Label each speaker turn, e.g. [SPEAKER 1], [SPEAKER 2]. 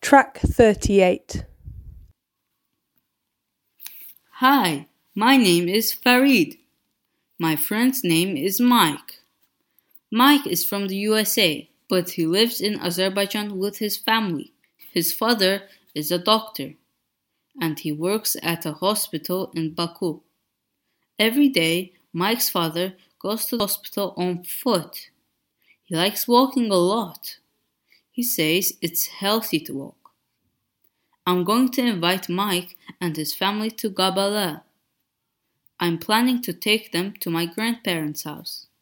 [SPEAKER 1] Track 38.
[SPEAKER 2] Hi, my name is Farid. My friend's name is Mike. Mike is from the USA, but he lives in Azerbaijan with his family. His father is a doctor, and he works at a hospital in Baku. Every day, Mike's father goes to the hospital on foot. He likes walking a lot. He says it's healthy to walk. I'm going to invite Mike and his family to Gabala. I'm planning to take them to my grandparents' house.